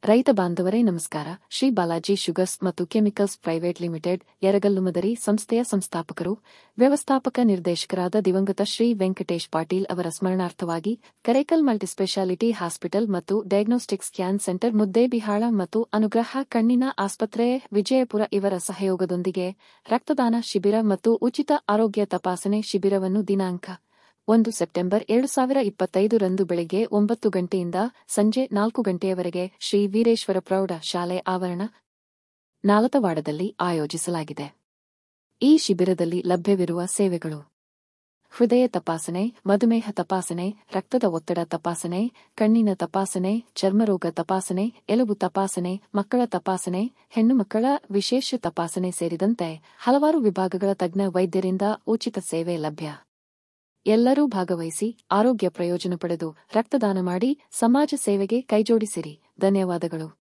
ರೈತ ಬಾಂಧವರೇ ನಮಸ್ಕಾರ. ಶ್ರೀ ಬಾಲಾಜಿ ಶುಗರ್ಸ್ ಮತ್ತು ಕೆಮಿಕಲ್ಸ್ ಪ್ರೈವೇಟ್ ಲಿಮಿಟೆಡ್ ಯರಗಲ್ಲು ಮದರಿ ಸಂಸ್ಥೆಯ ಸಂಸ್ಥಾಪಕರು, ವ್ಯವಸ್ಥಾಪಕ ನಿರ್ದೇಶಕರಾದ ದಿವಂಗತ ಶ್ರೀ ವೆಂಕಟೇಶ್ ಪಾಟೀಲ್ ಅವರ ಸ್ಮರಣಾರ್ಥವಾಗಿ ಕರೇಕಲ್ ಮಲ್ಟಿಸ್ಪೆಷಾಲಿಟಿ ಹಾಸ್ಪಿಟಲ್ ಮತ್ತು ಡಯಾಗ್ನೋಸ್ಟಿಕ್ ಸ್ಕ್ಯಾನ್ ಸೆಂಟರ್ ಮುದ್ದೇಬಿಹಾಳ ಮತ್ತು ಅನುಗ್ರಹ ಕಣ್ಣಿನ ಆಸ್ಪತ್ರೆ ವಿಜಯಪುರ ಇವರ ಸಹಯೋಗದೊಂದಿಗೆ ರಕ್ತದಾನ ಶಿಬಿರ ಮತ್ತು ಉಚಿತ ಆರೋಗ್ಯ ತಪಾಸಣೆ ಶಿಬಿರವನ್ನು ದಿನಾಂಕ 1 ಸೆಪ್ಟೆಂಬರ್ 2025 ರಂದು ಬೆಳಗ್ಗೆ 9 ಗಂಟೆಯಿಂದ ಸಂಜೆ 4 ಗಂಟೆಯವರೆಗೆ ಶ್ರೀ ವೀರೇಶ್ವರ ಪ್ರೌಢ ಶಾಲೆ ಆವರಣ, ನಾಲತವಾಡದಲ್ಲಿ ಆಯೋಜಿಸಲಾಗಿದೆ. ಈ ಶಿಬಿರದಲ್ಲಿ ಲಭ್ಯವಿರುವ ಸೇವೆಗಳು: ಹೃದಯ ತಪಾಸಣೆ, ಮಧುಮೇಹ ತಪಾಸಣೆ, ರಕ್ತದ ಒತ್ತಡ ತಪಾಸಣೆ, ಕಣ್ಣಿನ ತಪಾಸಣೆ, ಚರ್ಮರೋಗ ತಪಾಸಣೆ, ಎಲುಬು ತಪಾಸಣೆ, ಮಕ್ಕಳ ತಪಾಸಣೆ, ಹೆಣ್ಣು ಮಕ್ಕಳ ವಿಶೇಷ ತಪಾಸಣೆ ಸೇರಿದಂತೆ ಹಲವಾರು ವಿಭಾಗಗಳ ತಜ್ಞ ವೈದ್ಯರಿಂದ ಉಚಿತ ಸೇವೆ ಲಭ್ಯ. ಎಲ್ಲರೂ ಭಾಗವಹಿಸಿ ಆರೋಗ್ಯ ಪ್ರಯೋಜನ ಪಡೆದು ರಕ್ತದಾನ ಮಾಡಿ ಸಮಾಜ ಸೇವೆಗೆ ಕೈಜೋಡಿಸಿರಿ. ಧನ್ಯವಾದಗಳು.